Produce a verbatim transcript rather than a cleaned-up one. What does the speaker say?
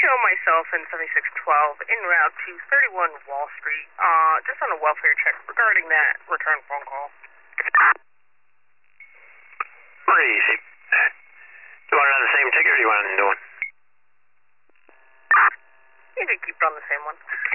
show myself in seventy-six twelve en route to thirty-one Wall Street, uh, just on a welfare check regarding that return phone call. Pretty easy. You want it on the same ticket or do you want a new one? You can keep it on the same one.